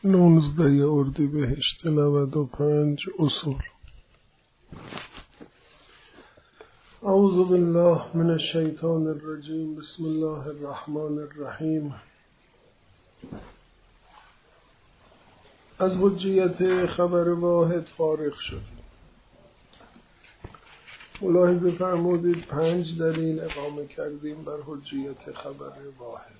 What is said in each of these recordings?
19 اردیبهشت 95 اصول. اعوذ بالله من الشیطان الرجیم. بسم الله الرحمن الرحیم. از حجیت خبر واحد فارغ شدیم. ملاحظه فرمودید 5 دلیل اقامه کردیم بر حجیت خبر واحد.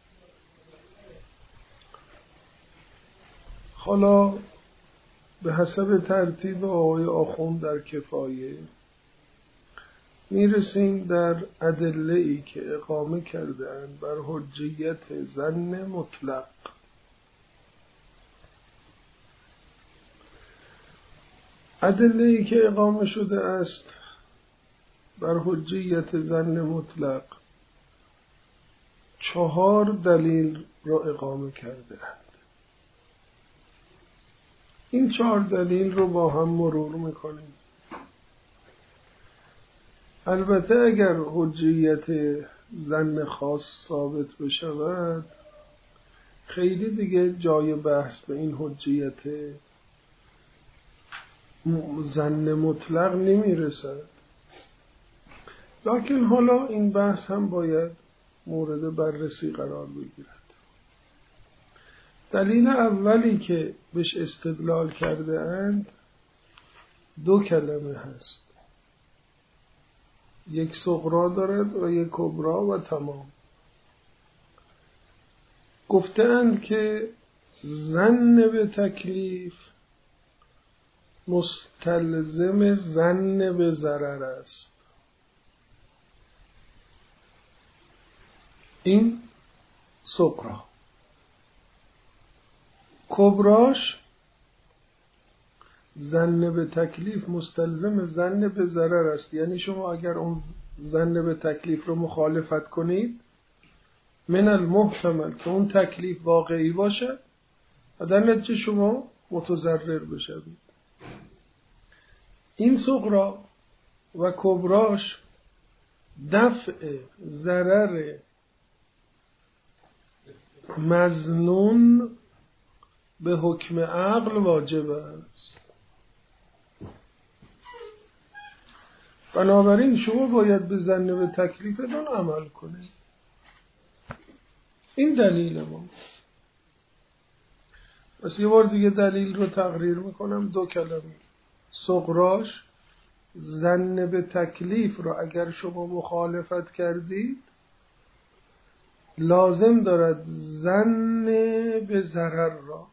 حالا به حسب ترتیب آقای آخوند در کفایه میرسیم در ادله‌ای که اقامه کرده‌اند بر حجیت ظن مطلق. ادله‌ای که اقامه شده است بر حجیت ظن مطلق 4 دلیل را اقامه کرده‌اند. این 4 دلیل رو با هم مرور میکنیم. البته اگر حجیت ظن خاص ثابت بشود خیلی دیگه جای بحث به این حجیت ظن مطلق نمیرسد، لکن حالا این بحث هم باید مورد بررسی قرار بگیرد. دلیل اولی که بهش استدلال کرده اند 2 کلمه هست، یک صغرا دارد و یک کبرا و تمام. گفته اند که ظن به تکلیف مستلزم ظن به ضرر است. این صغرا. کبراش ظن به تکلیف مستلزم ظن به ضرر است، یعنی شما اگر اون ظن به تکلیف رو مخالفت کنید من المحتمل که اون تکلیف واقعی باشه و در نتیجه شما متضرر بشوید. این صغرا و کبراش دفع ضرر مظنون به حکم عقل واجب است. بنابراین شما باید به ظن به تکلیفتون عمل کنید. این دلیل ما. پس یه بار دیگه دلیل رو تقریر میکنم. 2 کلمه. صغراش ظن به تکلیف رو اگر شما مخالفت کردید لازم دارد ظن به ضرر را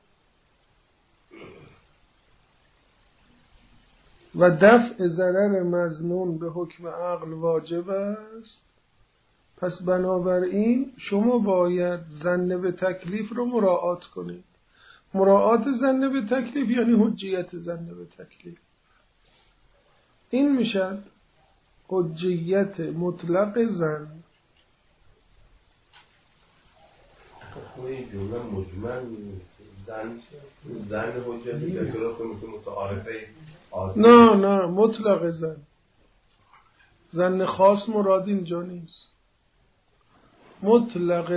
و دفع ضرر مظنون به حکم عقل واجب است. پس بنابراین شما باید ظن به تکلیف رو مراعات کنید. مراعات ظن به تکلیف یعنی حجیت ظن به تکلیف. این میشد حجیت مطلق ظن. این جمله مجمل ظن حجتی که درست مثل متعارفه عادی. نه مطلق ظن خاص مراد اینجا نیست. مطلق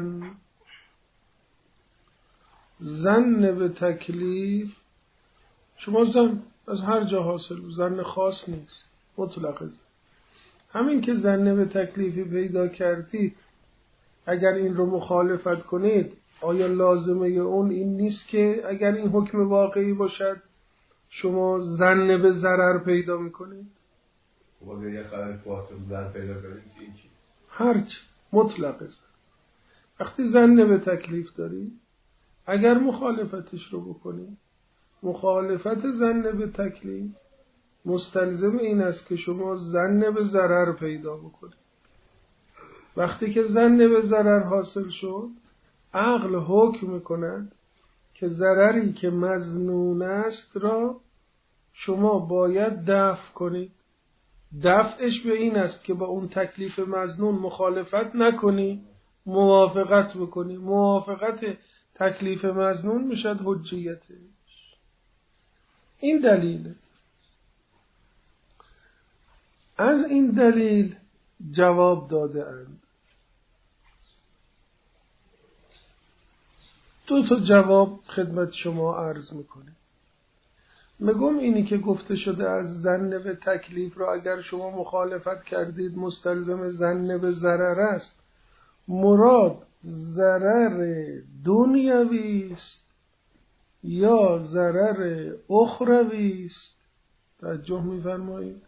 ظن به تکلیف شما ظن از هر جا حاصل، ظن خاص نیست، مطلق ظن. همین که ظن به تکلیفی پیدا کردید اگر این رو مخالفت کنید آیا لازمه اون این نیست که اگر این حکم واقعی باشد شما ظن به ضرر پیدا میکنید؟ اگر یه قدر فاصل ظن پیدا کنید این چی؟ هرچی مطلق ظن. وقتی ظن به تکلیف دارید اگر مخالفتش رو بکنید، مخالفت ظن به تکلیف مستلزم این است که شما ظن به ضرر پیدا بکنید. وقتی که ظن به ضرر حاصل شد عقل حکم میکند که ضرری که مظنون است را شما باید دفع کنید. دفعش به این است که با اون تکلیف مظنون مخالفت نکنی، موافقت بکنی. موافقت تکلیف مظنون میشد حجیتش. این دلیله. از این دلیل جواب داده اند 2 تا جواب خدمت شما عرض میکنه. میگم اینی که گفته شده از ظن به تکلیف را اگر شما مخالفت کردید مستلزم ظن به ضرر است. مراد ضرر دنیوی است یا ضرر اخروی است؟ توجه می‌فرمایید.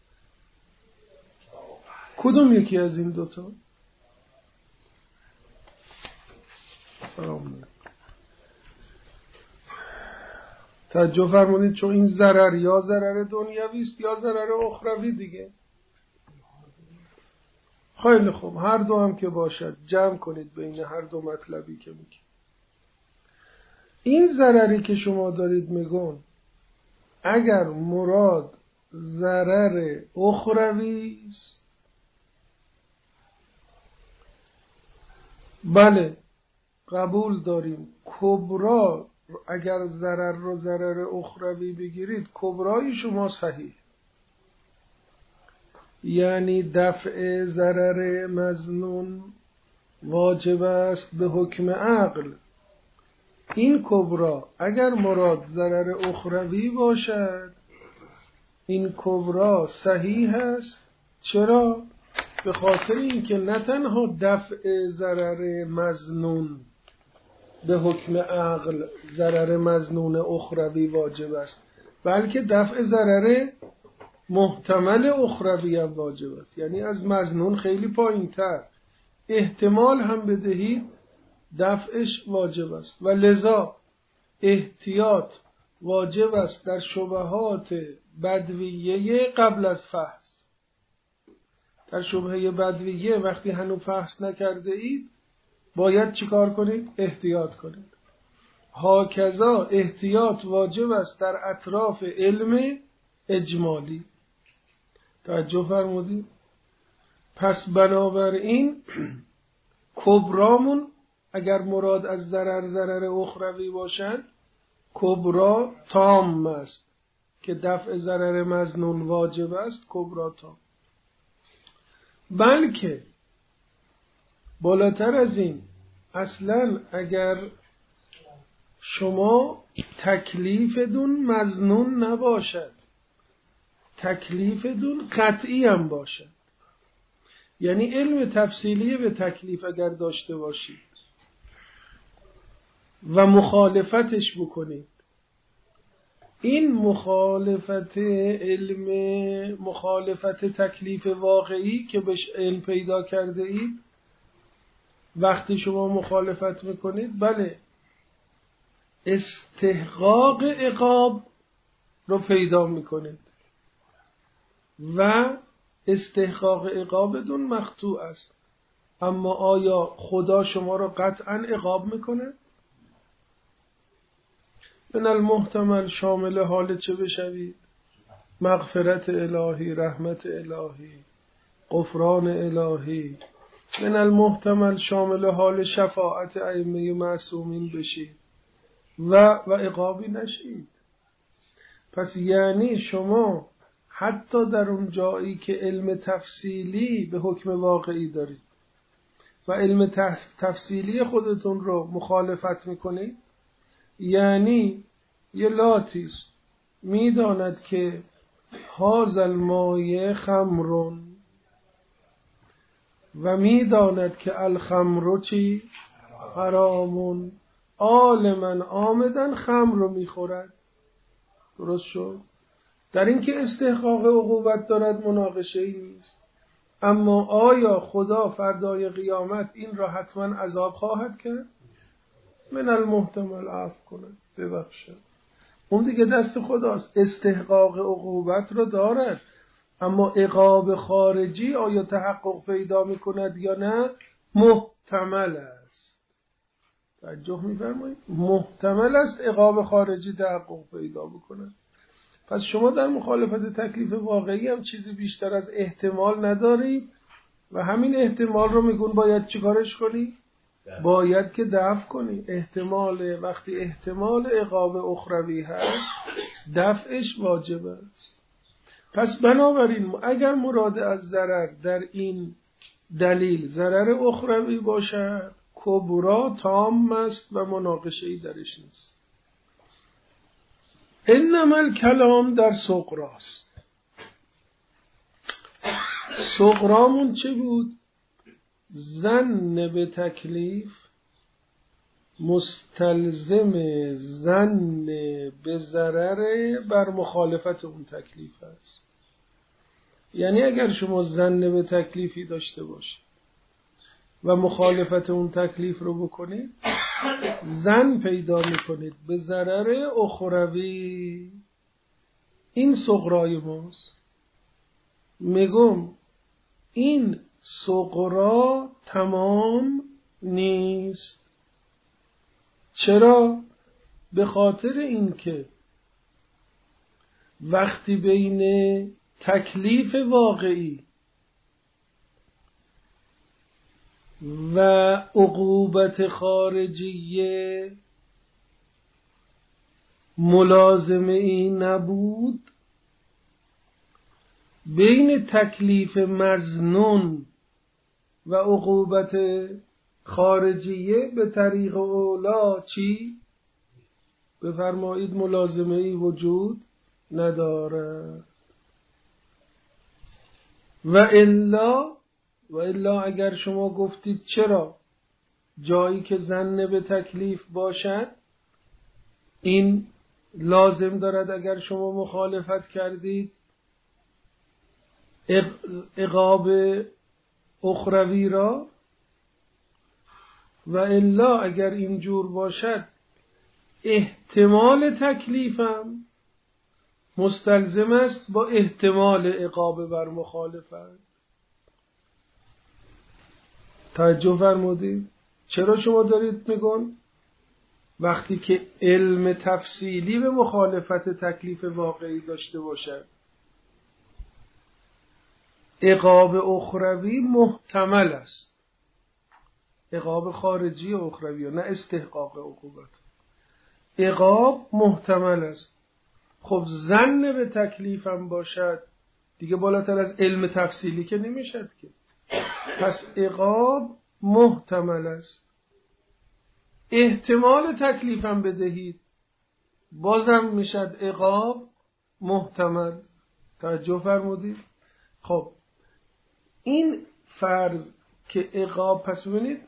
کدوم یکی از این 2 تا؟ سلام علیکم. توجه فرمودید، چون این ضرر یا ضرر دنیوی است یا ضرر اخروی دیگه. خیلی خوب، هر دو هم که باشد جمع کنید بین هر دو مطلبی که میگه. این ضرری که شما دارید میگون اگر مراد ضرر اخروی است، بله قبول داریم. کبرا اگر ضرر رو ضرر اخروی بگیرید، کبرای شما صحیح، یعنی دفع ضرر مظنون واجب است به حکم عقل. این کبرا اگر مراد ضرر اخروی باشد، این کبرا صحیح است. چرا؟ به خاطر اینکه نه تنها دفع ضرر مظنون به حکم عقل ضرر مظنون اخروی واجب است، بلکه دفع ضرر محتمل اخروی هم واجب است. یعنی از مظنون خیلی پایین‌تر احتمال هم بدهید دفعش واجب است و لذا احتیاط واجب است در شبهات بدویه قبل از فحص. در شبهه بدویه وقتی هنوز فحص نکرده اید باید چیکار کنید؟ احتیاط کنید. هاکذا احتیاط واجب است در اطراف علم اجمالی. توجه فرمودید؟ پس بنابراین کبرامون اگر مراد از ضرر اخروی باشند، کبرا تام است که دفع ضرر مظنون واجب است، کبرا تام. بلکه بالاتر از این، اصلا اگر شما تکلیف دون مظنون نباشد، تکلیف دون قطعی هم باشد، یعنی علم تفصیلی به تکلیف اگر داشته باشید و مخالفتش بکنید، این مخالفت علم، مخالفت تکلیف واقعی که بهش علم پیدا کرده اید، وقتی شما مخالفت میکنید، بله استحقاق عقاب رو پیدا میکنید و استحقاق عقاب بدون مقطوع است. اما آیا خدا شما رو قطعا عقاب میکنه؟ من المحتمل شامل حال چه بشوید؟ مغفرت الهی، رحمت الهی، غفران الهی. من المحتمل شامل حال شفاعت ائمه معصومین بشید و عقابی نشید. پس یعنی شما حتی در اون جایی که علم تفصیلی به حکم واقعی دارید و علم تفصیلی خودتون رو مخالفت میکنید، یعنی یه لاتیست میداند که هذا الماء خمر و میداند که الخمر چی؟ حرامون، عالما عامدا خمر رو میخورد. درست شد؟ در این که استحقاق عقوبت دارد مناقشه ای نیست. اما آیا خدا فردای قیامت این را حتما عذاب خواهد کرد؟ من المحتمل عفو کند، ببخشد. اون دیگه دست خداست. استحقاق عقوبت را دارد، اما عقاب خارجی آیا تحقق پیدا میکند یا نه؟ محتمل است. توجه می‌فرمایید؟ محتمل است عقاب خارجی تحقق پیدا بکند. پس شما در مخالفت تکلیف واقعی هم چیزی بیشتر از احتمال ندارید و همین احتمال رو میگون باید چیکارش کنی؟ باید که دفع کنی. احتمال، وقتی احتمال عقاب اخروی هست، دفعش واجب است. پس بنابراین اگر مراد از ضرر در این دلیل ضرر اخروی باشد، کبرا تام است و مناقشه‌ای درش نیست. انما الکلام در صغراست. صغرامون چه بود؟ ظن به تکلیف مستلزم ظن به ضرر بر مخالفت اون تکلیف است. یعنی اگر شما ظن به تکلیفی داشته باشید و مخالفت اون تکلیف رو بکنید، ظن پیدا میکنید به ضرر اخروی. این صغرای ماست. میگم این صغرا تمام نیست. چرا؟ به خاطر اینکه وقتی بین تکلیف واقعی و عقوبت خارجیه ملازمه ای نبود، بین تکلیف مظنون و عقوبت خارجیه به طریق اولا چی؟ بفرمایید ملازمه ای وجود نداره. و الا اگر شما گفتید چرا جایی که ظن به تکلیف باشد این لازم دارد اگر شما مخالفت کردید عقاب اخروی را، و الا اگر اینجور باشد احتمال تکلیفم مستلزم است با احتمال عقاب بر مخالفت. توجه فرمودید؟ چرا شما دارید میگن وقتی که علم تفصیلی به مخالفت تکلیف واقعی داشته باشد عقاب اخروی محتمل است، عقاب خارجی اخروی نه استحقاق عقوبت، عقاب محتمل است. خب ظن به تکلیفم باشد دیگه بالاتر از علم تفصیلی که نمیشد که، پس عقاب محتمل است. احتمال تکلیفم بدهید بازم میشد عقاب محتمل. توجه فرمودید؟ خب این فرض که عقاب، پس ببینید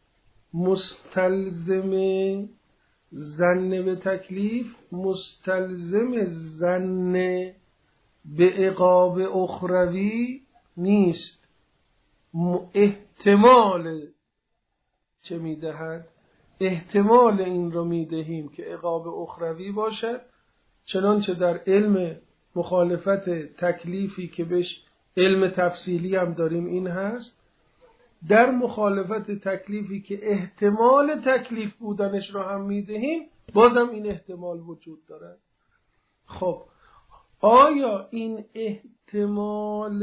مستلزم ظن به تکلیف مستلزم ظن به عقاب اخروی نیست، احتمال چه میدهد؟ احتمال این رو میدهیم که عقاب اخروی باشد، چنانچه در علم مخالفت تکلیفی که بهش علم تفصیلی هم داریم این هست، در مخالفت تکلیفی که احتمال تکلیف بودنش رو هم میدهیم بازم این احتمال وجود دارد. خب آیا این احتمال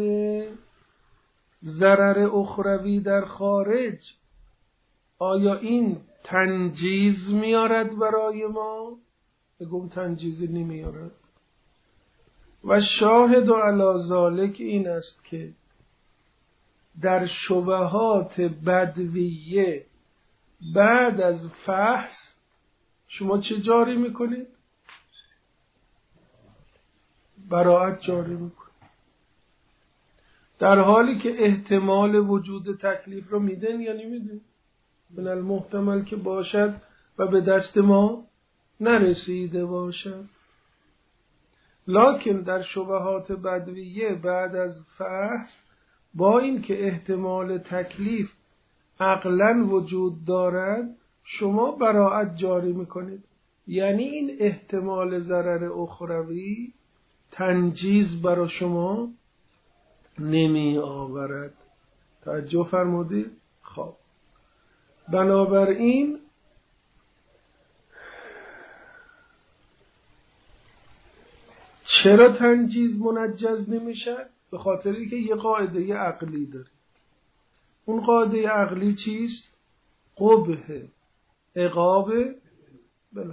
ضرر اخروی در خارج آیا این تنجیز میارد برای ما؟ بگم تنجیزی نمیارد. و شاهد علی ذالک این است که در شبهات بدویه بعد از فحص شما چه جاری میکنید؟ براءت جاری میکنید، در حالی که احتمال وجود تکلیف رو میدن یا نمیدن؟ من المحتمل که باشد و به دست ما نرسیده باشد. لکن در شبهات بدویه بعد از فحص با این که احتمال تکلیف عقلاً وجود دارد شما براءت جاری میکنید، یعنی این احتمال ضرر اخروی تنجیز برای شما نمی آورد. توجه فرمودید؟ خب بنابراین چرا تنجیز منجز نمیشه؟ به خاطری که یه قاعده عقلی داره. اون قاعده عقلی چیست؟ قبح عقاب بلا.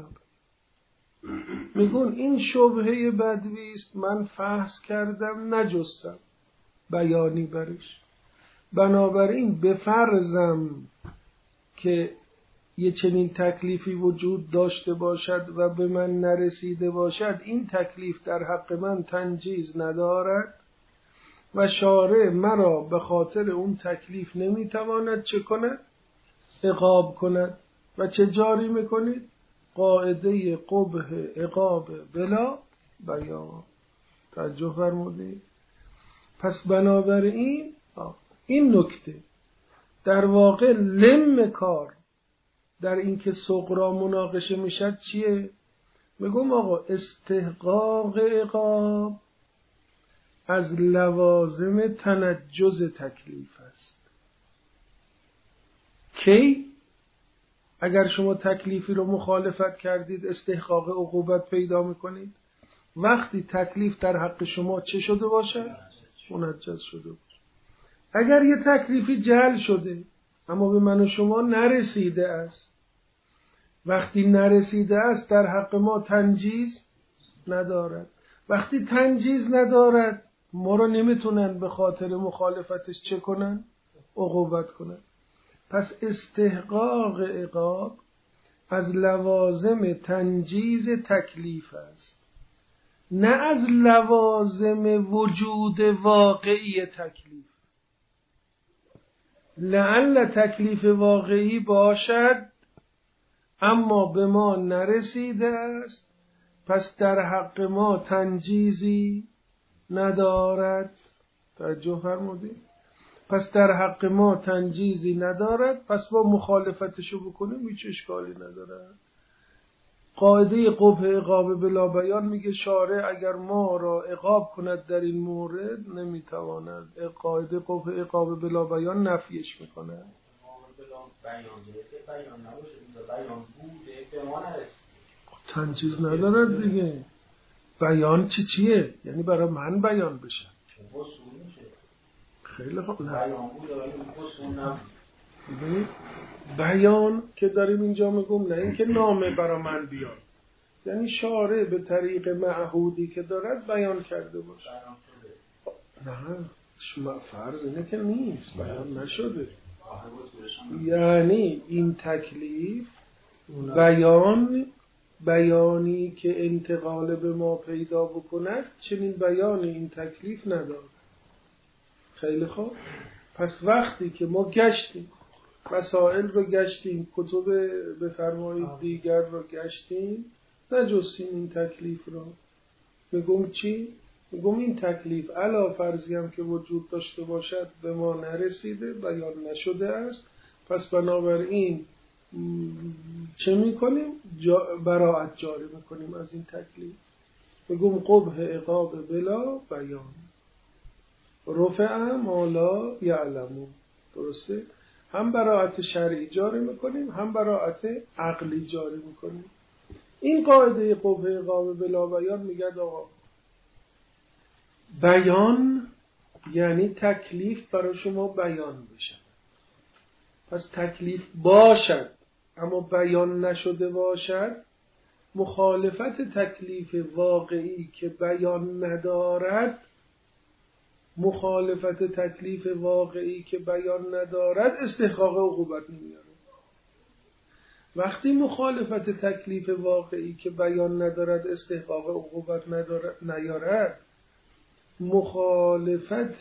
میگون این شبهه بدوی است، من فحص کردم نجستم بیانی برش، بنابراین به فرضم که یه چنین تکلیفی وجود داشته باشد و به من نرسیده باشد، این تکلیف در حق من تنجیز ندارد و شارع مرا به خاطر اون تکلیف نمیتواند چه کند؟ عقاب کند. و چه جاری میکنید؟ قاعده قبح عقاب بلا بیان. توجه فرمودید؟ پس بنابراین این نکته در واقع لم کار در اینکه سغرا مناقشه میشد چیه؟ میگم آقا استحقاق عقاب از لوازم تنجز تکلیف است. کی؟ اگر شما تکلیفی رو مخالفت کردید استحقاق عقوبت پیدا میکنید وقتی تکلیف در حق شما چه شده باشه؟ منجز شده باشه. اگر یه تکلیفی جعل شده اما به من و شما نرسیده است، وقتی نرسیده است در حق ما تنجیز ندارد. وقتی تنجیز ندارد ما رو نمیتونن به خاطر مخالفتش چه کنن؟ عقوبت کنن. پس استحقاق عقاب از لوازم تنجیز تکلیف است، نه از لوازم وجود واقعی تکلیف. لعل تکلیف واقعی باشد اما به ما نرسیده است، پس در حق ما تنجیزی ندارد. توجه فرمودید؟ پس در حق ما تنجیزی ندارد، پس با مخالفتشو بکنیم هیچ اشکالی ندارد. قاعده قبح عقاب بلا بیان میگه شارع اگر ما را عقاب کند در این مورد نمیتواند. قاعده قبح عقاب بلا بیان نفیش میکنه. تنجیز ندارد دیگه. بیان چیه؟ یعنی برای من بیان بشه. خیلی خوب. بیان که داریم اینجا میگم، نه اینکه نامه برای من بیان، یعنی شارع به طریق معهودی که دارد بیان کرده باشه. نه فرض اینه که نیست، بیان نشده. یعنی این تکلیف بیانی که انتقال به ما پیدا بکند چنین بیان این تکلیف ندارد. خیلی خوب. پس وقتی که ما گشتیم مسائل رو گشتیم، کتب بفرمایید دیگر رو گشتیم، نجستیم این تکلیف رو، میگم چی؟ میگم این تکلیف علا فرضی هم که وجود داشته باشد به ما نرسیده، بیان نشده است. پس بنابراین چه میکنیم؟ براءت جاری میکنیم از این تکلیف. میگم قبح عقاب بلا بیان رفع ما لا یعلمون. درسته؟ هم براءت شرعی جاری میکنیم هم براءت عقلی جاری میکنیم. این قاعده قبح عقاب بلا بیان میگه آقا بیان یعنی تکلیف برای شما بیان بشه. پس تکلیف باشد اما بیان نشده باشد، مخالفت تکلیف واقعی که بیان ندارد، مخالفت تکلیف واقعی که بیان ندارد استحقاق عقوبت نمیاره. وقتی مخالفت تکلیف واقعی که بیان ندارد استحقاق عقوبت نیارد، مخالفت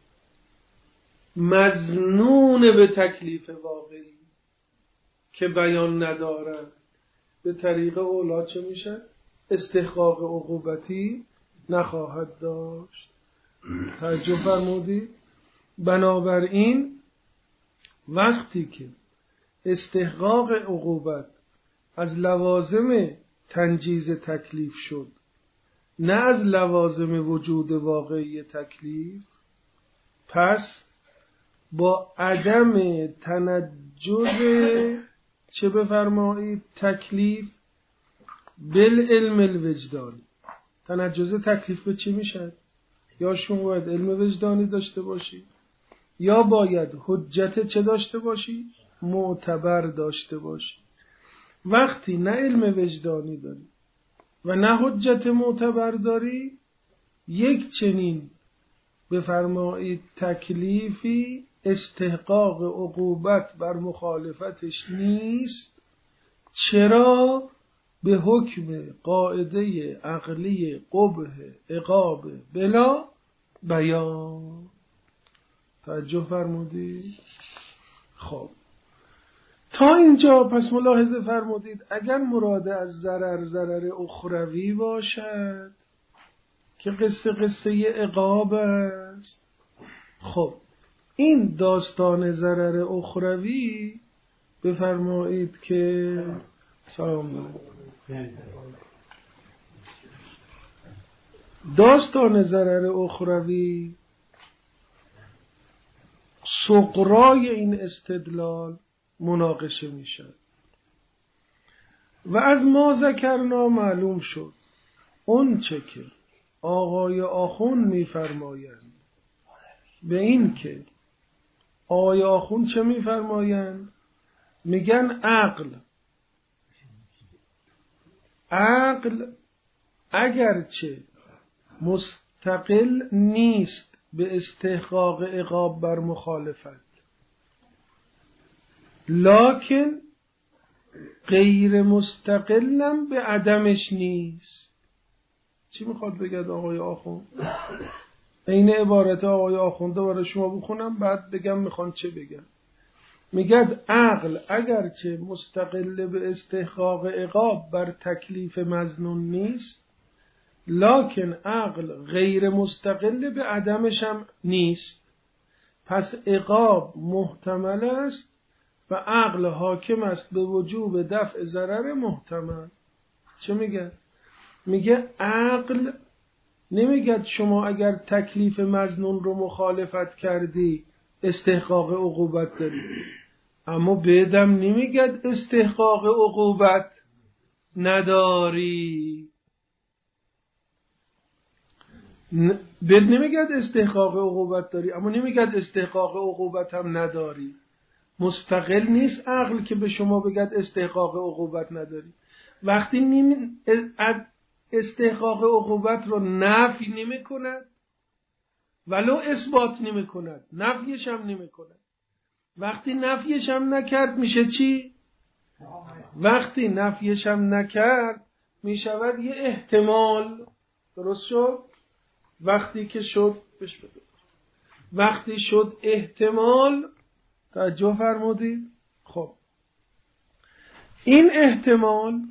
مظنون به تکلیف واقعی که بیان ندارد به طریق اولا چه میشه؟ استحقاق عقوبتی نخواهد داشت. توجه فرمودید؟ بنابراین وقتی که استحقاق عقوبت از لوازم تنجیز تکلیف شد نه از لوازم وجود واقعی تکلیف، پس با عدم تنجز چه بفرمایید تکلیف بالعلم الوجدانی. تنجز تکلیف به چی میشه؟ یا شما باید علم وجدانی داشته باشی یا باید حجت چه داشته باشی؟ معتبر داشته باشی. وقتی نه علم وجدانی داری و نه حجت معتبر داری، یک چنین بفرمایید تکلیفی استحقاق عقوبت بر مخالفتش نیست. چرا؟ به حکم قاعده عقلی قبح عقاب بلا بیان. توجه فرمودید؟ خب تا اینجا پس ملاحظه فرمودید اگر مراد از ضرر اخروی باشد که قصه عقاب است، خب این داستان ضرر اخروی بفرمایید که داستان ضرر اخروی سغرای این استدلال مناقشه می شد و از ما ذکرنا معلوم شد اون چه که آقای آخوند می فرمایند به این که آقای آخوند چه می فرمایند؟ میگن عقل اگرچه مستقل نیست به استحقاق عقاب بر مخالفت، لکن غیر مستقلم به عدمش نیست. چی میخواد بگید آقای آخوند؟ این عبارت آقای آخونده برای شما بخونم بعد بگم میخوان چه بگم. میگد عقل اگرچه مستقل به استحقاق عقاب بر تکلیف مظنون نیست، لکن عقل غیر مستقل به عدمش هم نیست. پس عقاب محتمل است و عقل حاکم است به وجوب دفع ضرر محتمل. چه میگه؟ میگه عقل نمیگه شما اگر تکلیف مظنون رو مخالفت کردی استحقاق عقوبت داری، اما بعدم نمیگه استحقاق عقوبت نداری. بد نمیگه استحقاق عقوبت داری اما نمیگه استحقاق عقوبت هم نداری. مستقل نیست عقل که به شما بگه استحقاق عقوبت نداری. وقتی استحقاق عقوبت رو نفی نمی کند ولو اثبات نمی کند، نفیش هم نمی کند. وقتی نفیش هم نکرد میشه چی؟ وقتی نفیش هم نکرد میشود یه احتمال. درست شد؟ وقتی که شد وقتی شد احتمال، توجه فرمودید؟ خب این احتمال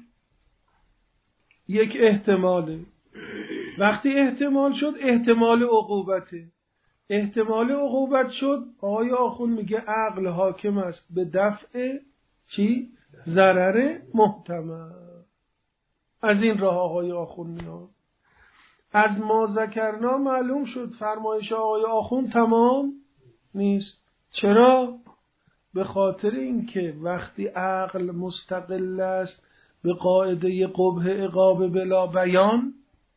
یک احتماله. وقتی احتمال شد احتمال عقوبته. احتمال عقوبت شد، آقای آخوند میگه عقل حاکم است به دفع چی؟ ضرر محتمل. از این راه آقای آخوند میاد. از ما ذکرنا معلوم شد فرمایش آقای آخوند تمام نیست. چرا؟ به خاطر اینکه وقتی عقل مستقل است به قاعده قبح عقاب بلا بیان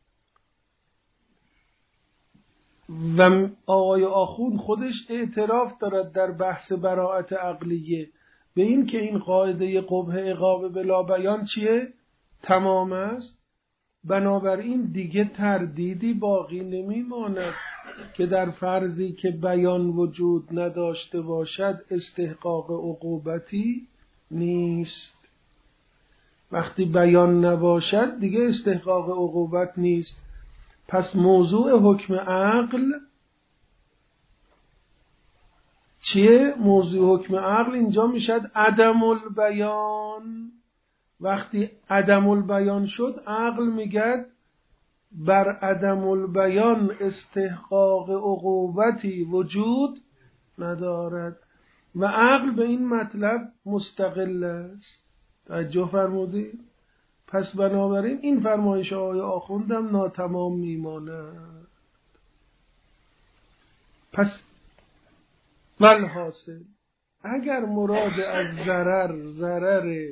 و آقای آخوند خودش اعتراف دارد در بحث براءت عقلیه به این که این قاعده قبح عقاب بلا بیان چیه؟ تمام است. بنابراین دیگه تردیدی باقی نمیماند که در فرضی که بیان وجود نداشته باشد استحقاق عقوبتی نیست. وقتی بیان نباشد دیگه استحقاق عقوبت نیست. پس موضوع حکم عقل چیه؟ موضوع حکم عقل اینجا میشد عدم البیان. وقتی عدم البیان شد عقل میگه بر عدم البیان استحقاق عقوبتی وجود ندارد و عقل به این مطلب مستقل است. توجه فرمودید؟ پس بنابراین این فرمایش آقای آخوندم ناتمام میماند. پس والحاصل اگر مراد از ضرر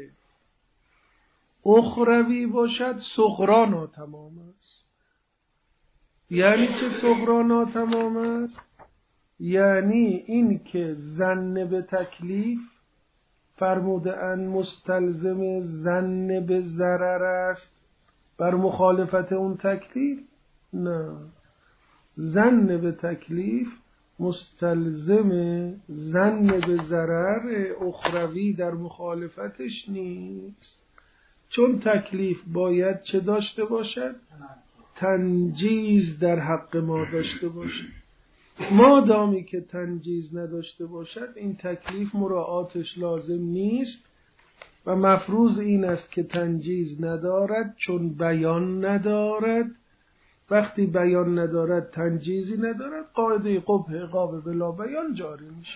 اخروی باشد صغرا ناتمام است. یعنی چه صغرا ناتمام است؟ یعنی این که ظن به تکلیف فرموده ان مستلزم ظن به ضرر است بر مخالفت اون تکلیف؟ نه، ظن به تکلیف مستلزم ظن به ضرر اخروی در مخالفتش نیست، چون تکلیف باید چه داشته باشد؟ تنجیز در حق ما داشته باشد. مادامی که تنجیز نداشته باشد این تکلیف مراعاتش لازم نیست و مفروض این است که تنجیز ندارد، چون بیان ندارد. وقتی بیان ندارد، تنجیزی ندارد، قاعده قبح عقاب بلا بیان جاری میشه.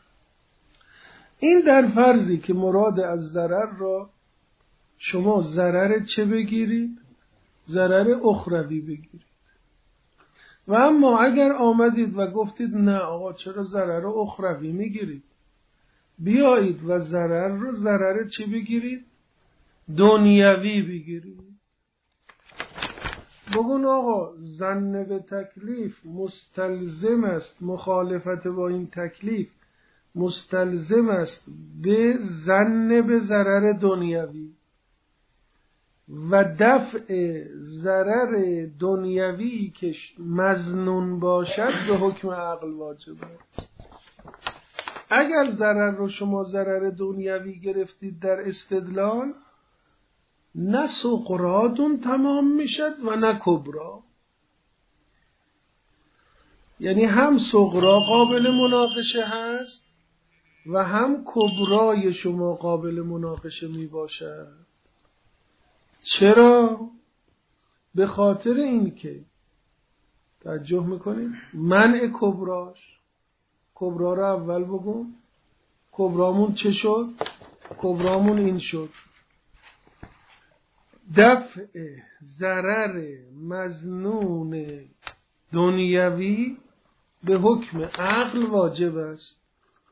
این در فرضی که مراد از ضرر را شما ضرر چه بگیرید؟ ضرر اخروی بگیرید. و اما اگر آمدید و گفتید نه آقا چرا ضرر اخروی میگیرید، بیایید و ضرر چه بگیرید؟ دنیوی بگیرید. بگون آقا ظن به تکلیف مستلزم است، مخالفت با این تکلیف مستلزم است به ظن به ضرر دنیوی و دفع ضرر دنیوی که مظنون باشد به حکم عقل واجبه. اگر ضرر رو شما ضرر دنیوی گرفتید در استدلال، نه صغراتون تمام میشد و نه کبرا. یعنی هم صغرا قابل مناقشه هست و هم کبرای شما قابل مناقشه می باشد. چرا؟ به خاطر این که توجه میکنید منع کبراش، کبرا رو اول بگم، کبرامون چه شد؟ کبرامون این شد: دفع ضرر مظنون دنیوی به حکم عقل واجب است.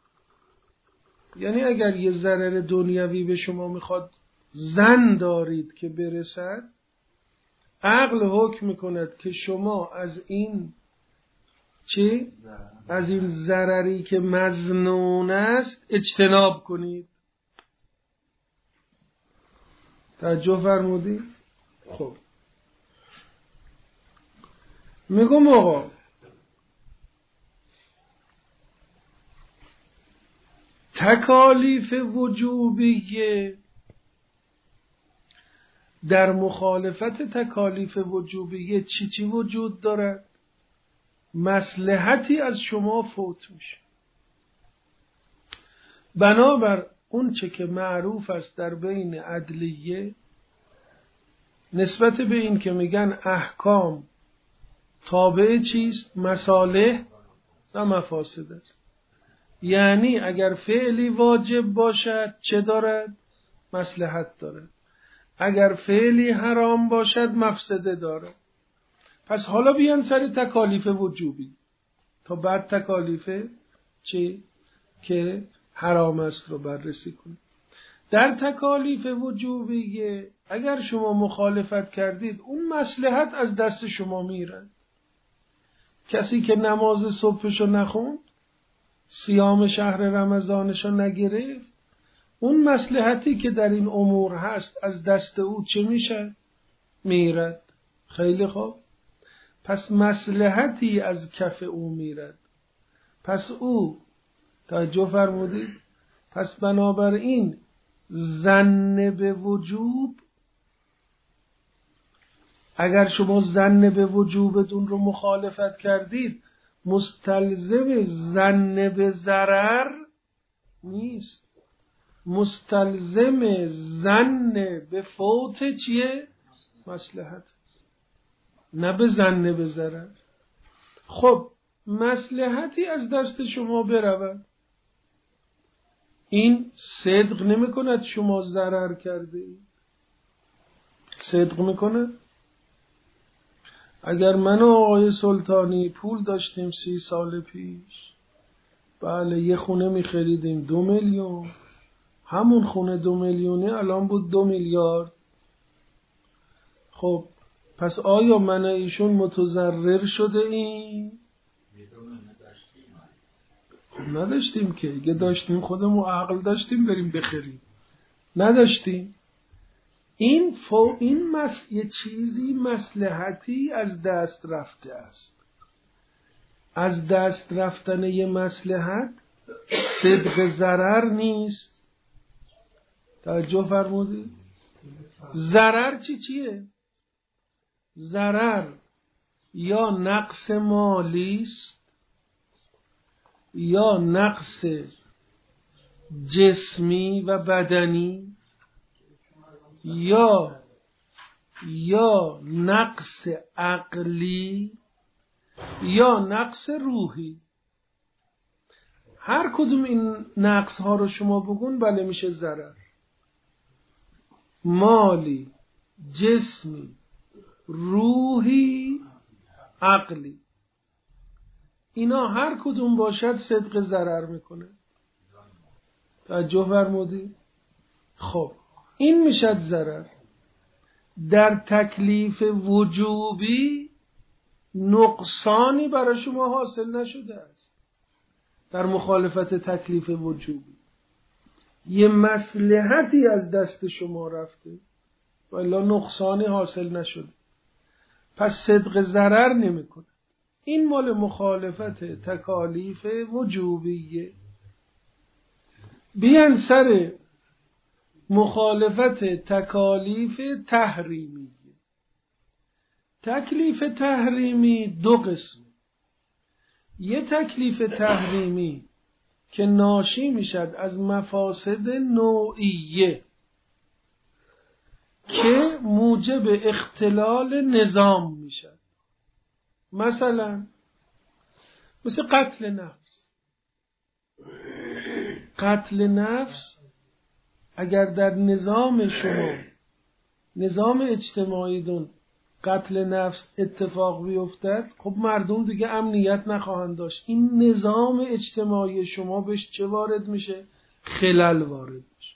یعنی اگر یه ضرر دنیوی به شما میخواد ظن دارید که برسد، عقل حکم میکند که شما از این چی؟ از این ضرری که مظنون است اجتناب کنید. توجه فرمودید؟ خب میگم آقا تکالیف وجوبیه در مخالفت تکالیف وجوبیه چی وجود دارد؟ مصلحتی از شما فوت میشه. بنابر اون چه که معروف است در بین عدلیه نسبت به این که میگن احکام تابع چیست؟ مصالح و مفاسد است. یعنی اگر فعلی واجب باشد چه دارد؟ مصلحت دارد. اگر فعلی حرام باشد مفسده دارد. پس حالا بیان سر تکالیف وجوبی تا بعد تکالیف چی؟ که حرام است رو بررسی کنید. در تکالیف وجوبی اگر شما مخالفت کردید اون مصلحت از دست شما میرن. کسی که نماز صبحشو نخوند، صیام شهر رمضانشو نگرفت، اون مصلحتی که در این امور هست از دست او چه میشه؟ میرد. خیلی خوب، پس مصلحتی از کف او میرد. پس او توجه فرمودید؟ پس بنابراین ظن به وجوب، اگر شما ظن به وجوبتون رو مخالفت کردید مستلزم ظن به ضرر نیست، مستلزم ظن به فوت چیه؟ مصلحت، نه به ظن به ضرر. خب مصلحتی از دست شما برود، این صدق نمی کند شما ضرر کرده اید؟ صدق میکنه؟ اگر من و آقای سلطانی پول داشتیم 30 سال پیش، بله یه خونه می خریدیم 2 میلیون، همون خونه 2 میلیونه الان بود 2 میلیارد. خب پس آیا من ایشون متضرر شده این؟ نداشتیم که، اگه داشتیم خودمون عقل داشتیم بریم بخریم، نداشتیم. این یه چیزی مصلحتی از دست رفته است. از دست رفتن یه مصلحت صدق ضرر نیست. توجه فرمودید؟ ضرر چیه؟ ضرر یا نقص مالی است یا نقص جسمی و بدنی یا نقص عقلی یا نقص روحی. هر کدوم این نقص ها رو شما بگون بله میشه ضرر. مالی، جسمی، روحی، عقلی، اینا هر کدوم باشد صدق ضرر میکنه. توجه فرمودید؟ خب این میشد ضرر. در تکلیف وجوبی نقصانی برای شما حاصل نشده است. در مخالفت تکلیف وجوبی یه مصلحتی از دست شما رفته ولی نقصانی حاصل نشده، پس صدق ضرر نمیکنه. این مال مخالفت تکالیف وجوبیه. بیان سر مخالفت تکالیف تحریمیه. تکلیف تحریمی دو قسم. یه تکلیف تحریمی که ناشی میشد از مفاسد نوعیه که موجب اختلال نظام میشد. مثلا مثل قتل نفس. قتل نفس اگر در نظام شما، نظام اجتماعی دون قتل نفس اتفاق بیفتد، خب مردم دیگه امنیت نخواهند داشت. این نظام اجتماعی شما بهش چه وارد میشه؟ خلل وارد میشه.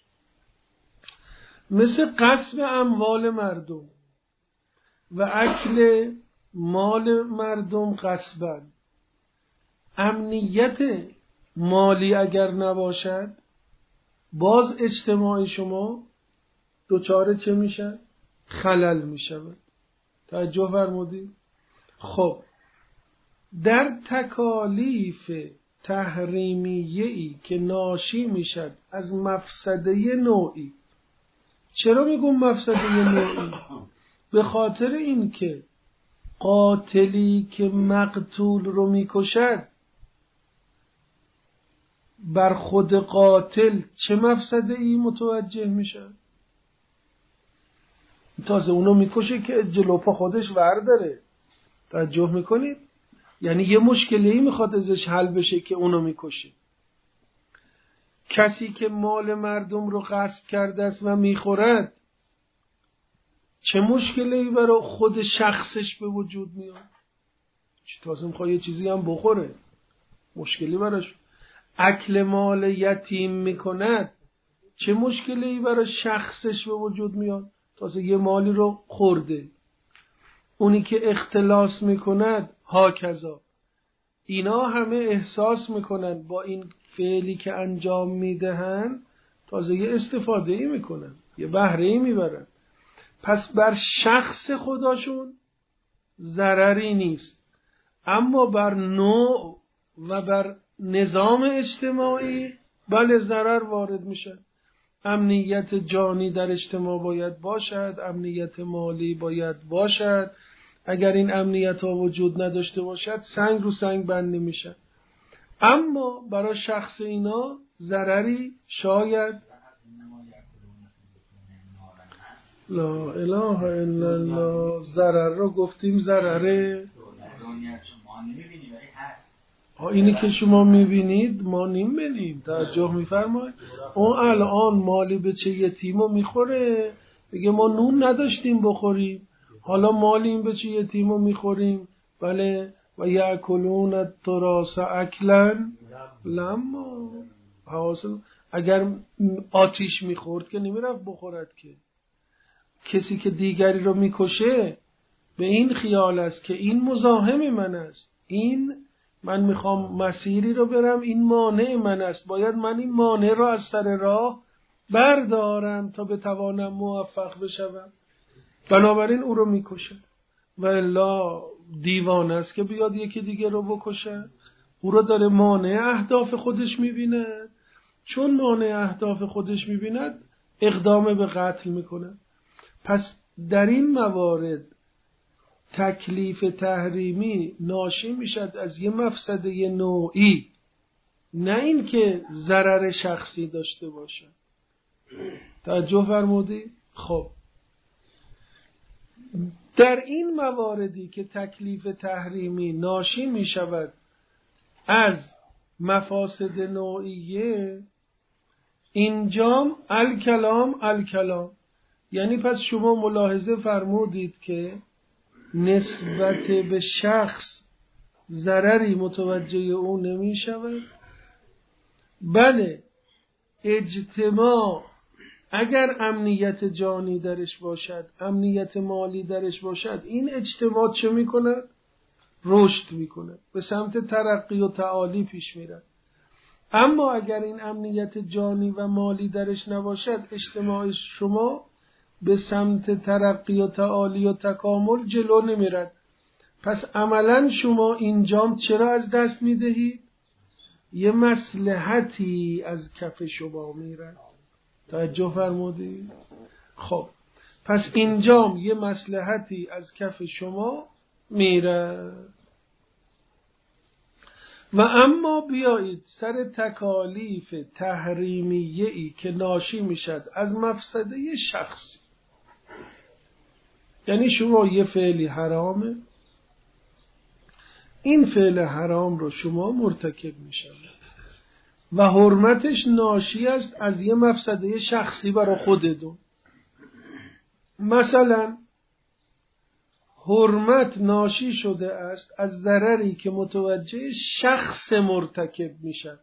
مثل غصب اموال مردم و اکل مال مردم غصباً. امنیت مالی اگر نباشد باز اجتماعی شما دچار چه میشه؟ خلل میشه. توجه فرمودید؟ خب در تکالیف تحریمیه‌ای که ناشی میشد از مفسده نوعی. چرا میگم مفسده نوعی؟ به خاطر اینکه قاتلی که مقتول رو میکشد بر خود قاتل چه مفسده ای متوجه میشه؟ تازه اونو میکشه که جلو پا خودش ورداره. توجه میکنید؟ یعنی یه مشکلی میخواد ازش حل بشه که اونو میکشه. کسی که مال مردم رو غصب کرده است و میخورد چه مشکلی برای خود شخصش به وجود میاد؟ تازه میخواد یه چیزی هم بخوره، مشکلی براش. اکل مال یتیم میکند چه مشکلی برای شخصش به وجود میاد؟ تازه یه مالی رو خورده. اونی که اختلاس میکند هاکذا. اینا همه احساس میکنن با این فعلی که انجام میدهن، تازه یه استفاده ای میکنن، یه بهره ای میبرن. پس بر شخص خداشون ضرری نیست، اما بر نوع و بر نظام اجتماعی بله ضرر وارد میشه. امنیت جانی در اجتماع باید باشد، امنیت مالی باید باشد. اگر این امنیت ها وجود نداشته باشد سنگ رو سنگ بند نمیشه. اما برای شخص اینا ضرری شاید لا اله الا الله. ضرر رو گفتیم ضرره. اینی که شما میبینید ما نمیبینیم. توجه میفرمایید؟ اون الان مالی به چه یتیمو میخوره، بگه ما نون نداشتیم بخوریم، حالا مالی این به چه یتیمو میخوریم. بله و یاکلون التراث اکلا لما. اگر آتیش میخورد که نمیرفت بخورد که. کسی که دیگری رو میکشه به این خیال است که این مزاحم من است، این من میخوام مسیری رو برم، این مانع من است، باید من این مانع رو از سر راه بردارم تا بتوانم موفق بشم. بنابراین او رو میکشه. و الا دیوانه است که بیاد یکی دیگه رو بکشه. او را داره مانع اهداف خودش میبیند. چون مانع اهداف خودش میبیند اقدام به قتل میکنه. پس در این موارد تکلیف تحریمی ناشی میشد از یه مفسده نوعی، نه این که ضرر شخصی داشته باشه. توجه فرمودی؟ خب در این مواردی که تکلیف تحریمی ناشی می شود از مفاسد نوعیه، اینجام الکلام، یعنی پس شما ملاحظه فرمودید که نسبت به شخص ضرری متوجه او نمی شود. بله، اجتماع اگر امنیت جانی درش باشد، امنیت مالی درش باشد، این اجتماع چه میکند؟ رشد میکند، به سمت ترقی و تعالی پیش میرد. اما اگر این امنیت جانی و مالی درش نباشد، اجتماع شما به سمت ترقی و تعالی و تکامل جلو نمیرد. پس عملا شما اینجام چرا از دست میدهید؟ یه مصلحتی از کف شما میرد. توجه فرمودید؟ خب پس اینجام یه مصلحتی از کف شما میره. و اما بیایید سر تکالیف تحریمیه‌ای که ناشی میشد از مفسده شخصی، یعنی شما یه فعلی حرامه، این فعل حرام رو شما مرتکب میشید و حرمتش ناشی است از یه مفسده شخصی برای خودتون. مثلا حرمت ناشی شده است از ضرری که متوجه شخص مرتکب میشد،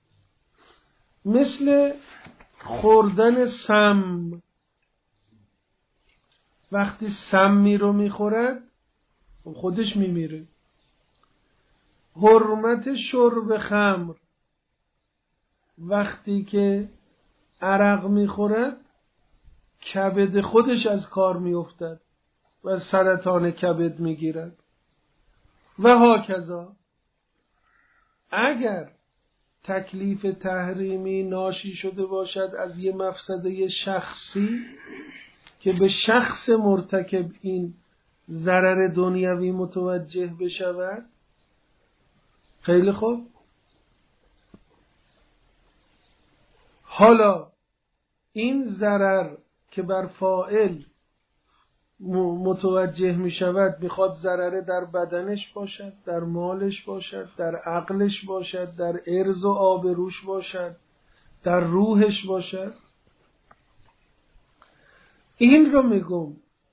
مثل خوردن سم. وقتی سمی رو میخورد خودش میمیره. حرمت شرب خمر، وقتی که عرق میخورد کبد خودش از کار میافتد و سرطان کبد میگیرد و هاکذا. اگر تکلیف تحریمی ناشی شده باشد از یه مفسده شخصی که به شخص مرتکب این ضرر دنیوی متوجه بشود، خیلی خوب، حالا این ضرر که بر فاعل متوجه می شود، میخواد ضرر در بدنش باشد، در مالش باشد، در عقلش باشد، در عرض و آبروش باشد، در روحش باشد. این رو میگم،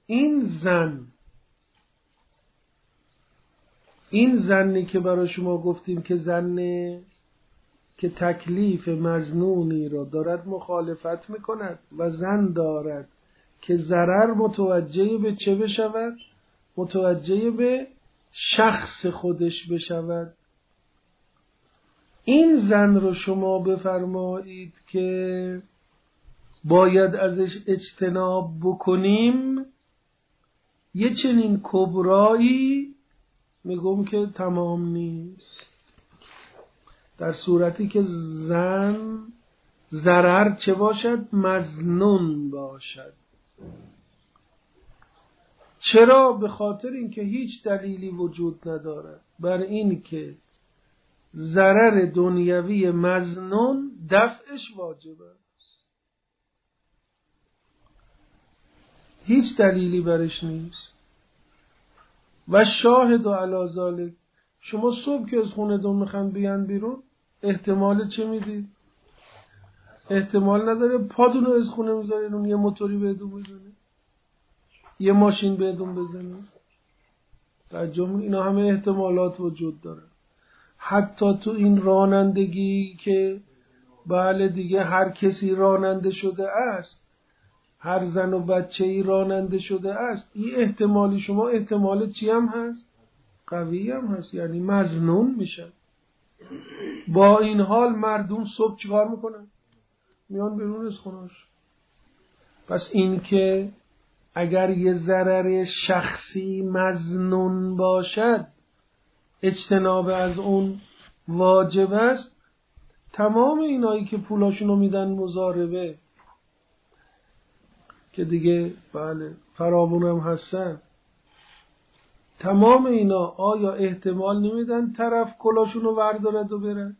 این زنی که برای شما گفتیم که زنه که تکلیف مظنونی را دارد مخالفت میکند و زن دارد که ضرر متوجه به چه بشود؟ متوجه به شخص خودش بشود. این زن رو شما بفرمایید که باید ازش اجتناب بکنیم، یه چنین کبرایی میگم که تمام نیست. در صورتی که زن ضرر چه باشد؟ مظنون باشد. چرا؟ به خاطر اینکه هیچ دلیلی وجود ندارد بر این که ضرر دنیوی مظنون دفعش واجب است. هیچ دلیلی برش نیست. و شاهد و علی ذالک، شما صبح که از خونه دون میخوان بیان بیرون، احتمال چه میدید؟ احتمال نداره پادونو از خونه میذارین اون یه موتوری بهتون بزنه، یه ماشین بهتون بزنه. ترجمه اینا همه احتمالات وجود داره. حتی تو این رانندگی که بله دیگه هر کسی راننده شده است، هر زن و بچه‌ای راننده شده است، این احتمالی شما احتمال چی هم هست؟ قوی هم هست، یعنی مظنون میشه. با این حال مردم صبح چیکار میکنن؟ میان بیرون از خونه‌اش. پس این که اگر یه ضرر شخصی مظنون باشد، اجتناب از اون واجب است تمام اینایی که پولاشونو میدن مضاربه که دیگه بله فراوون هم هستن، تمام اینا آیا احتمال نمیدن طرف کلاشونو وردارد و بره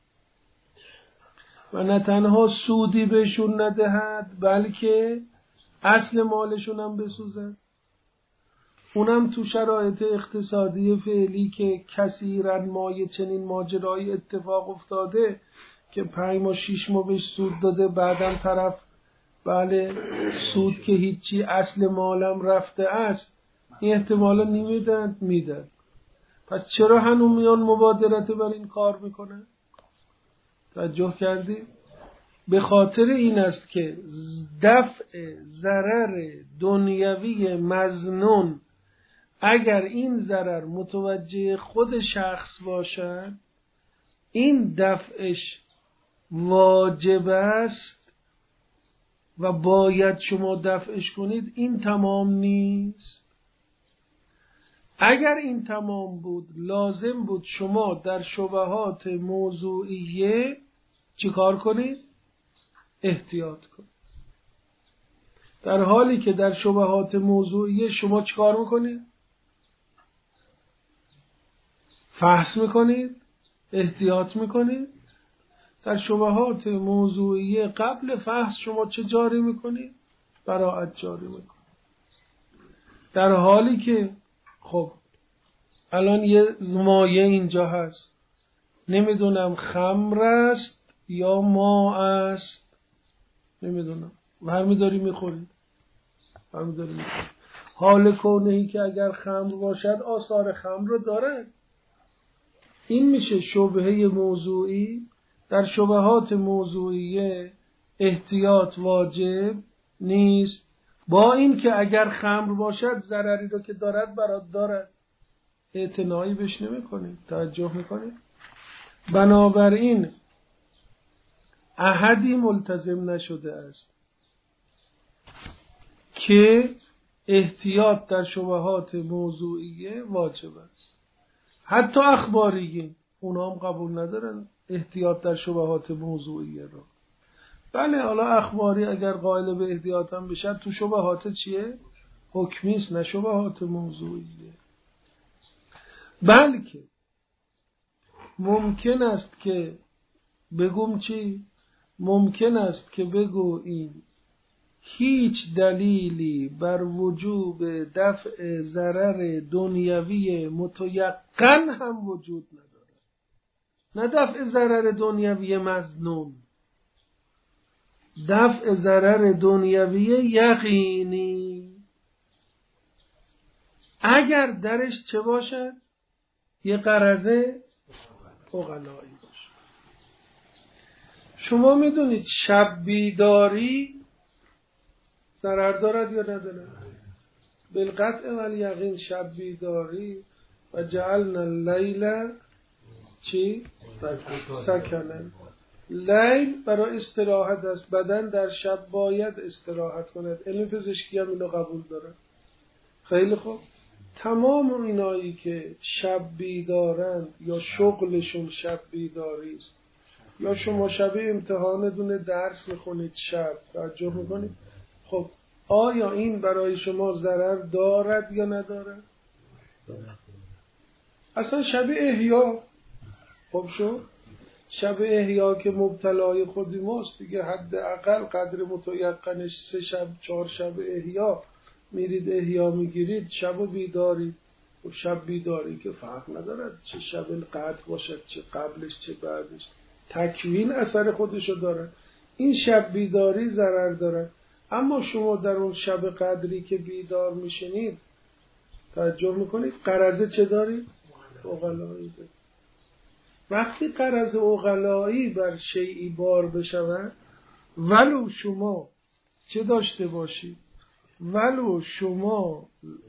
و نه تنها سودی بهشون ندهد بلکه اصل مالشون هم بسوزن؟ اونم تو شرایط اقتصادی فعلی که کثیرا مایه چنین ماجرایی اتفاق افتاده که 5 ماه 6 ماه بهش سود داده، بعدم طرف بله سود که هیچی اصل مالم رفته است، این احتمالا میدن. پس چرا هنوز میان مبادرت بر این کار میکنن؟ توجه کردید؟ به خاطر این است که دفع ضرر دنیوی مظنون اگر این ضرر متوجه خود شخص باشد این دفعش واجب است و باید شما دفعش کنید، این تمام نیست. اگر این تمام بود لازم بود شما در شبهات موضوعیه چیکار کنید؟ احتیاط کنید. در حالی که در شبهات موضوعیه شما چیکار میکنید؟ فحص میکنید، احتیاط میکنید. در شبهات موضوعیه قبل فحص شما چه جاری میکنید؟ براءت جاری میکنید. در حالی که خب الان یه مایه اینجا هست، نمیدونم خمر است یا ماء است، نمیدونم، برمیداری میخورید. حال کونهی که اگر خمر باشد آثار خمر رو داره. این میشه شبهه موضوعی. در شبهات موضوعیه احتیاط واجب نیست، با این که اگر خمر باشد ضرری رو که دارد برات دارد، اعتنایی بهش نمی‌کنید. توجه میکنید؟ بنابراین احدی ملتزم نشده است که احتیاط در شبهات موضوعیه واجب است. حتی اخباریین اونا هم قبول ندارن احتیاط در شبهات موضوعیه رو. بله حالا اخباری اگر قائل به احتیاط هم بشد تو شبهات چیه؟ حکمیست، نه شبهات موضوعیه. بلکه ممکن است که بگم چی؟ ممکن است که بگوییم هیچ دلیلی بر وجوب دفع ضرر دنیوی متیقن هم وجود ندارد. نه دفع ضرر دنیوی مظنون، دفع ضرر دنیوی یقینی. اگر درش چه باشد؟ یه غرض عقلایی باشه. شما میدونید شب بیداری ضرر دارد یا ندارد؟ بالقطع والیقین شب بیداری و جعلنا اللیل چی؟ سکنن. لیل برای استراحت است. بدن در شب باید استراحت کند. علم پزشکی هم اینو قبول داره. خیلی خوب. تمام اینایی که شب بیدارند یا شغلشون شب بیداری است یا شما شب امتحان دونه درس میخونید شب توجه میکنید، خب آیا این برای شما ضرر دارد یا ندارد؟ اصلا شب احیا خب شو شب احیا که مبتلای خودی ماست دیگه، حداقل قدر متیقنش 3 شب 4 شب احیا میرید احیا میگیرید، شب و بیدارید. و شب بیداری که فرق ندارد چه شب القدر باشد چه قبلش چه بعدش، تکوین اثر خودشو داره. این شب بیداری ضرر داره. اما شما در اون شب قدری که بیدار میشنید توجه میکنید غرض چه دارید؟ عقلایی دارید. وقتی غرض عقلایی بر شیئی بار بشود، ولو شما چه داشته باشید، ولو شما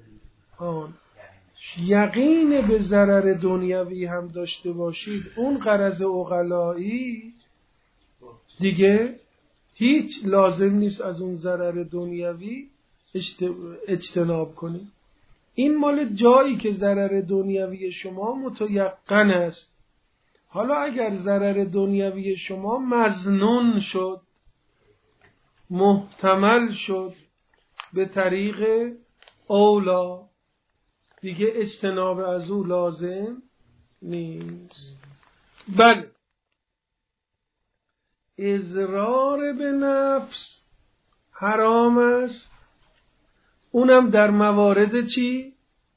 یقین به ضرر دنیوی هم داشته باشید، اون غرض عقلایی دیگه هیچ لازم نیست از اون ضرر دنیوی اجتناب کنید. این مال جایی که ضرر دنیوی شما متیقن است. حالا اگر ضرر دنیوی شما مظنون شد، محتمل شد به طریق اولا، دیگه اجتناب از او لازم نیست. بله، اضرار به نفس حرام است، اونم در موارد چی؟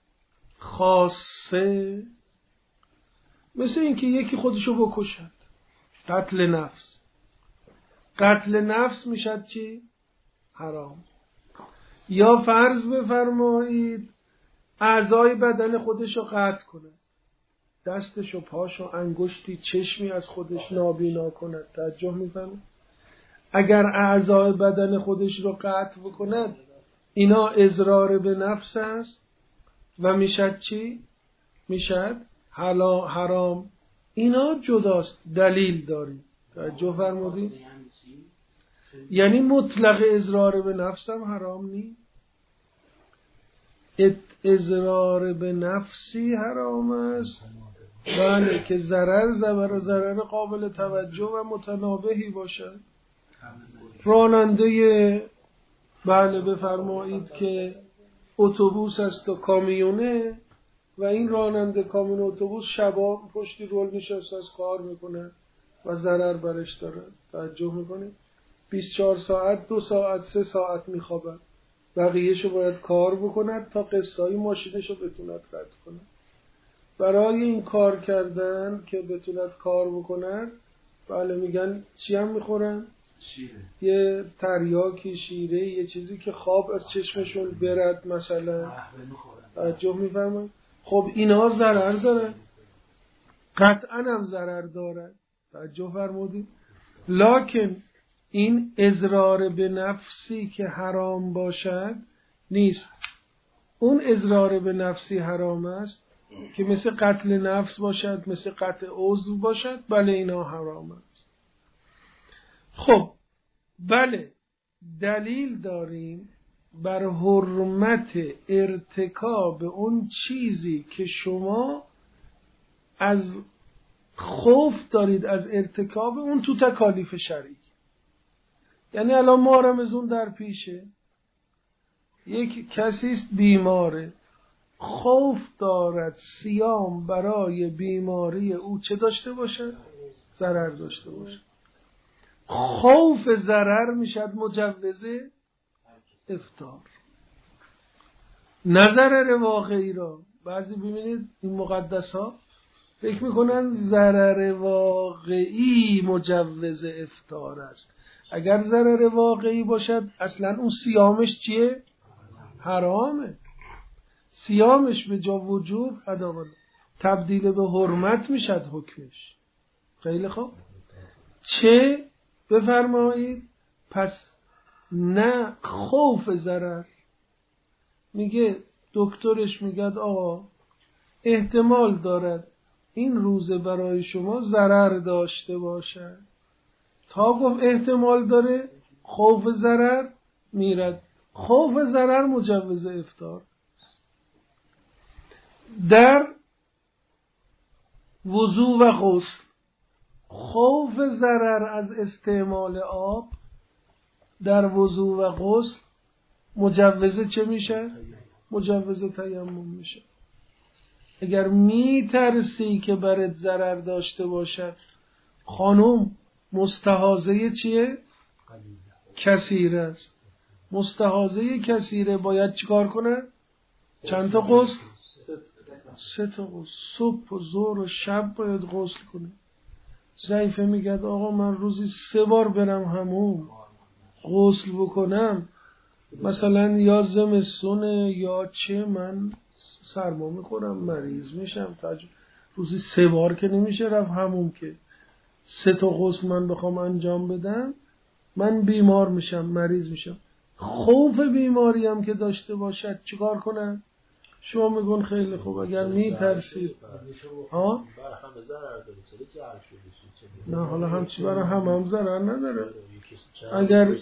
خاصه، مثل اینکه یکی خودشو بکشد، قتل نفس. قتل نفس میشد چی؟ حرام. یا فرض بفرمایید اعضای بدن خودشو قطع کنه، دستشو، پاشو، انگشتی، چشمی از خودش نابینا کند. توجه می‌فرمایید؟ اگر اعضای بدن خودش رو قطع بکند، اینا اضرار به نفس است و میشد چی؟ میشد حرام. اینا جداست، دلیل داریم. توجه فرمودید؟ یعنی مطلق اضرار به نفس هم حرام نیست. اضرار به نفسی حرام است، بله، که ضرر قابل توجه و متنابهی باشد. راننده، بله، بفرمایید که اتوبوس است و کامیونه و این راننده کامیون اتوبوس شبا پشتی رول نشسته از کار میکنه و ضرر برش داره. توجه میکنید؟ 24 ساعت 2 ساعت 3 ساعت میخوابد، بقیهشو باید کار بکند تا قصه‌ای ماشینشو بتوند رد کنه. برای این کار کردن که بتوند کار بکند، بله، میگن چی هم میخورن؟ شیره. یه تریاکی، شیره، یه چیزی که خواب از چشمشون برد مثلا. توجه میفرمایید؟ خب اینا ضرر داره، قطعا هم ضرر داره. توجه فرمودید؟ لکن این اضرار به نفسی که حرام باشد نیست. اون اضرار به نفسی حرام است که مثل قتل نفس باشد، مثل قطع عضو باشد، بله اینا حرام است. خب بله، دلیل داریم بر حرمت ارتکاب اون چیزی که شما از خوف دارید از ارتکاب اون تو تکالیف شرعی. یعنی الان ما رمضان در پیشه، یک کسی است بیماره، خوف دارد صیام برای بیماری او چه داشته باشد؟ ضرر داشته باشد. خوف ضرر میشد مجوز افطار، نه ضرر واقعی را. بعضی ببینید این مقدس ها فکر میکنن ضرر واقعی مجوز افطار است. اگر ضرر واقعی باشد اصلا اون صیامش چیه؟ حرامه. صیامش به جا وجوب تبدیل به حرمت میشد حکمش. خیلی خوب. چه بفرمایید؟ پس نه خوف ضرر، میگه دکترش میگه آقا احتمال دارد این روزه برای شما ضرر داشته باشد، تا گفت احتمال داره خوف ضرر میرد. خوف ضرر مجوز افطار. در وضو و غسل، خوف ضرر از استعمال آب در وضو و غسل مجوز چه میشه؟ مجوز تیمم میشه. اگر میترسی که برات ضرر داشته باشد، خانم مستحاضه چیه؟ کثیره است. مستحاضه کثیره باید چیکار کنه؟ چند تا غسل؟ 3 تا غسل. صبح و ظهر و شب باید غسل کنه. ضعیفه میگه آقا من روزی 3 بار برم حموم غسل بکنم، مثلا یا زمستونه یا چه، من سرما میخورم، مریض میشم، روزی 3 بار که نمیشه رفت حموم که 3 تا غسل من بخوام انجام بدم، من بیمار میشم، مریض میشم. خوف بیماری هم که داشته باشد چیکار کنن؟ شما میگون خیلی خوب اگر میترسید ها؟ نه حالا همچی برای هم ضرر نداره. اگر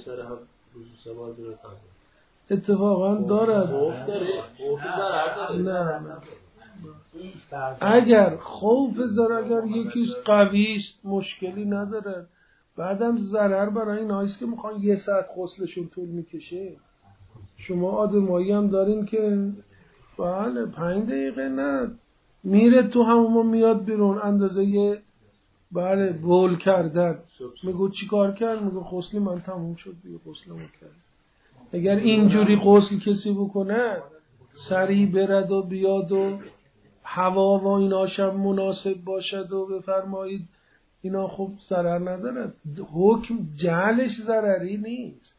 اتفاقا دارد، نه اگر خوف ضرر، اگر یکیش قویست مشکلی نداره، بعدم ضرر برای این هایست که میخوان 1 ساعت غسلشون طول میکشه. شما آدمایی هم دارین که بله 5 دقیقه نه، میره تو همون میاد بیرون اندازه بله بول کردن، میگو چی کار کرد؟ میگو غسل من تموم شد دیگه، غسلمو کرد. اگر اینجوری غسل کسی بکنه سریع برد و بیاد و هوا و ایناشم مناسب باشد و بفرمایید اینا خب ضرر نداره، حکم جهلش ضرری نیست.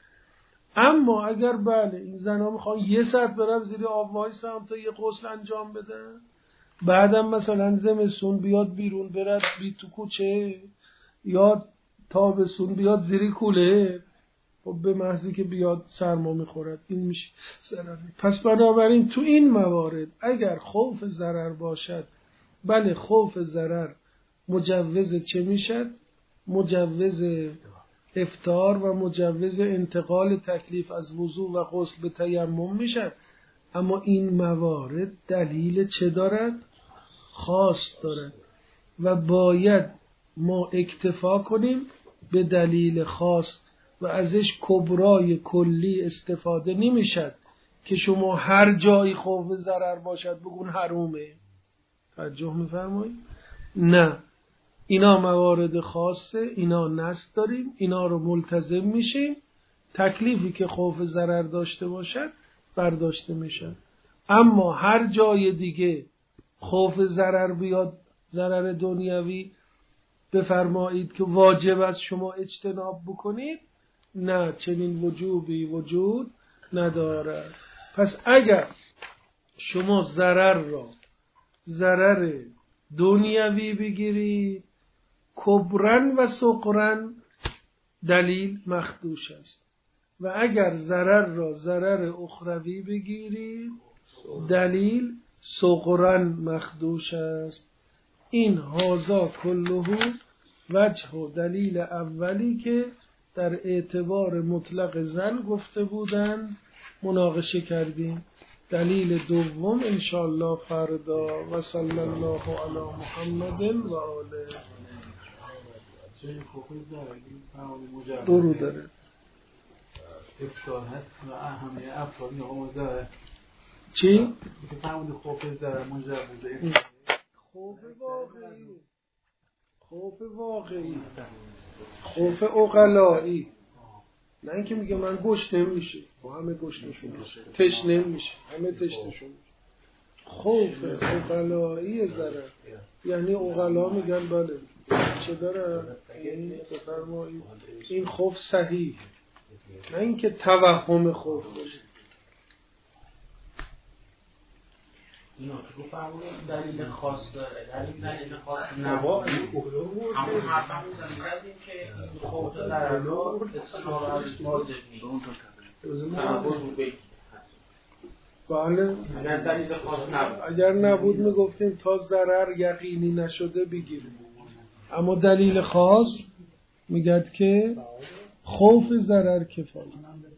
اما اگر بله این زنا میخوان 1 ساعت برن زیر آب وایسن تا یه غسل انجام بدن، بعدم مثلا زمستون بیاد بیرون برد بی تو کوچه یا تابستون بیاد زیر کوله، خب به محضی که بیاد سرما میخورد، این میشه ضرر. پس بنابراین تو این موارد اگر خوف ضرر باشد، بله خوف ضرر مجوز چه میشد؟ مجوز افطار و مجوز انتقال تکلیف از وضو و غسل به تیمم میشد. اما این موارد دلیل چه دارد؟ خاص دارد و باید ما اکتفا کنیم به دلیل خاص و ازش کبرای کلی استفاده نمیشد که شما هر جایی خوف ضرر باشد بگون حرومه. توجه میفرمایید؟ نه، اینا موارد خاصه، اینا نص داریم، اینا رو ملتزم میشیم، تکلیفی که خوف ضرر داشته باشد برداشته میشن. اما هر جای دیگه خوف ضرر بیاد، ضرر دنیوی، بفرمایید که واجب است شما اجتناب بکنید، نه، چنین وجوبی وجود ندارد. پس اگر شما ضرر را ضرر دنیوی بگیرید، کبرن و صغرن دلیل مخدوش است، و اگر ضرر را ضرر اخروی بگیرید دلیل صغرن مخدوش است. این هازا کله وجه و دلیل اولی که در اعتبار مطلق زن گفته بودن مناقشه کردیم. دلیل دوم انشاءالله فردا. و صلی الله علی محمد و آله. درود داره و اهمیه افرادی آموزه چی؟ که تعمل خوف در منجر بوده. خوف واقعی، خوف عقلایی، نه اینکه میگه من گشنه میشه و همه گشنشون میشه، تشنه میشه همه تشنشون میشه. خوف عقلایی ضرر، یعنی عقلا میگن بله چه داره این بفرمایید، این خوف صحیح، نه اینکه توهم خوف باشه. اینا که گفتم دلیل خاص داره، دلیل خاص نباشه. اما حرفمون زدیم که این خوف ضرر رو استناد از واجب نیست. بله اگر دلیل خاص نبود، اگر نبود میگفتیم تا ضرر یقینی نشده بگیریم. اما دلیل خاص میگد که خوف ضرر کفایه.